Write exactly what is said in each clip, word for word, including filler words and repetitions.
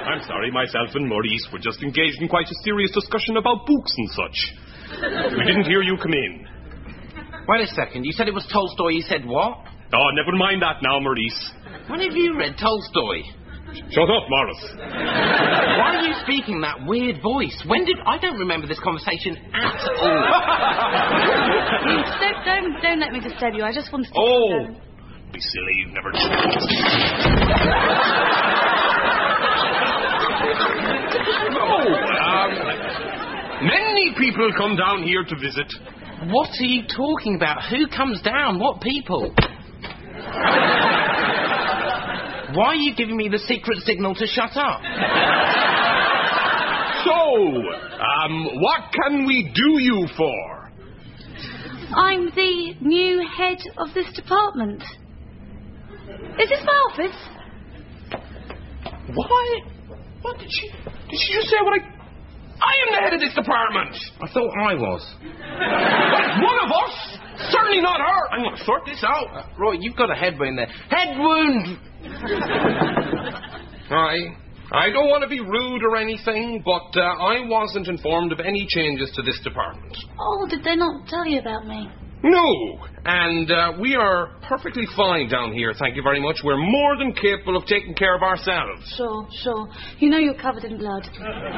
I'm sorry, myself and Maurice were just engaged in quite a serious discussion about books and such. We didn't hear you come in. Wait a second, you said it was Tolstoy, you said what? Oh, never mind that now, Maurice. When have you read Tolstoy? Shut up, Morris. Why are you speaking that weird voice? When did... I don't remember this conversation at all. don't, don't, don't let me disturb you, I just wanted to... Oh! Be silly, you've never... Oh, um... many people come down here to visit. What are you talking about? Who comes down? What people? Why are you giving me the secret signal to shut up? So, um, what can we do you for? I'm the new head of this department. Is this my office? Why? What did she... Did she just say what I... I am the head of this department. I thought I was. One of us? Certainly not her. I'm going to sort this out. Uh, Roy, you've got a head wound there. Head wound! I... I don't want to be rude or anything, but uh, I wasn't informed of any changes to this department. Oh, did they not tell you about me? No, and uh, we are perfectly fine down here, thank you very much. We're more than capable of taking care of ourselves. Sure, sure. You know you're covered in blood.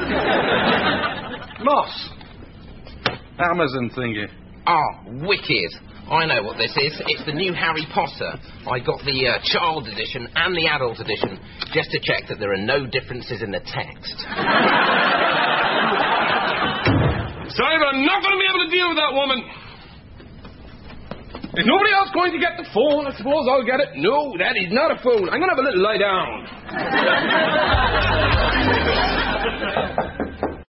Moss. Amazon thingy. Oh, wicked. I know what this is. It's the new Harry Potter. I got the uh, child edition and the adult edition just to check that there are no differences in the text. Sorry, but I'm not going to be able to deal with that woman. Is nobody else going to get the phone? I suppose I'll get it. No, that is not a phone. I'm going to have a little lie down.